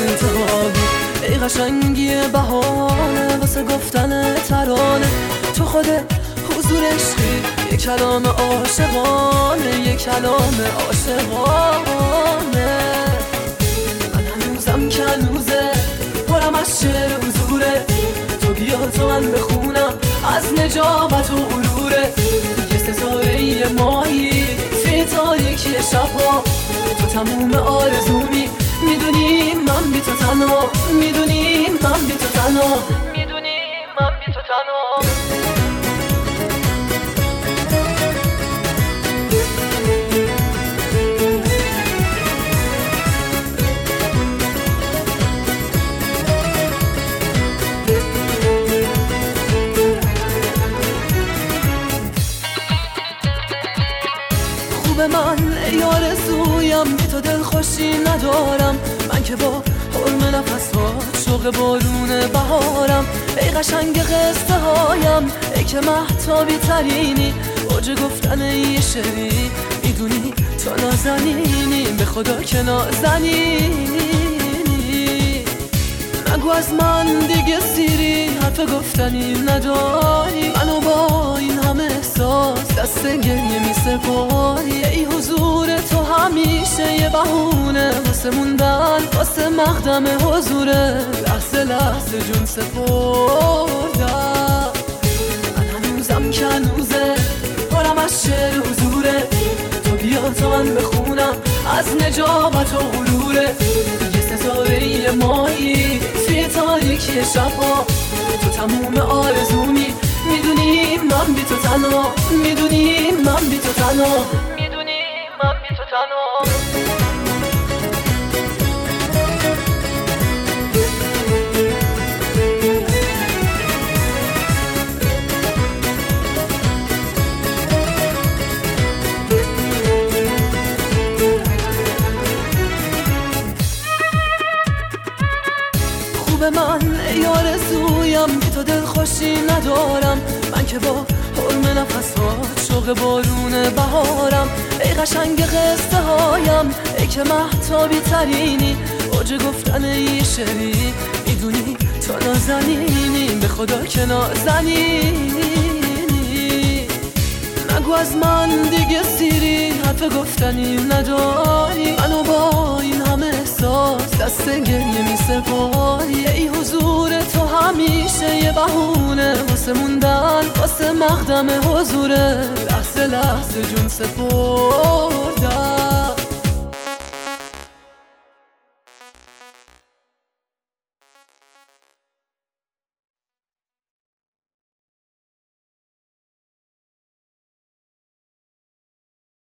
انتها بود. ای قشنگی بهانه واسه گفتن ترانه، تو خود حضور عشقی، یک کلام عاشقانه، یک کلام عاشقانه. من هنوزم که هنوزه پرم از شعر و حضوره، تو بیا تو من بخونم از نجابت و غروره. یه ستاره ماهی توی تاریکی شبها، تو تموم آرزومی، میدونی من بی تو تنها، میدونی من بی تو تنها، میدونی من بی تو تنها. به من ای آرزویم، بی تو دل خوشی ندارم. من که با حرم نفسات شوق بارون بهارم. ای قشنگ قصه هایم، ای که مهتابی ترینی، اوج گفتن یه شعری، میدونی تو نازنینی، به خدا که نازنینی. نگو از من دیگه سیری، حرف گفتنی نداری، منو با این همه احساس دست گریه می سپاری. ای حضور تو همیشه یه بهونه واسه موندن، واسه مقدم حضوره، لحظه لحظه جون سپردم. من هنوزم که هنوزه پرم از شعر حضوره، تو بیا تا من بخونم از نجابت و غروره. یه ستاره ماهی توی تاریکی شبها، تو تموم آرزومی، میدونی من بی تو تنها، میدونی من بی تو تنها، میدونی من بی تو تنها. خوب من ای آرزویم، بی تو دل خوشی ندارم. من که با حرم نفسات شوق بارون بهارم. ای قشنگ قصه هایم، ای که مهتابی ترینی، اوج گفتن یه شعری، میدونی تو نازنینی، به خدا که نازنینی. نگو از من دیگه سیری، حرف گفتنی نداری، منو با این همه احساس دست گریه می سپاری. ای حضور تو همیشه یه بهونه واسه موندن، واسه مقدم حضوره، لحظه لحظه جون سپردم.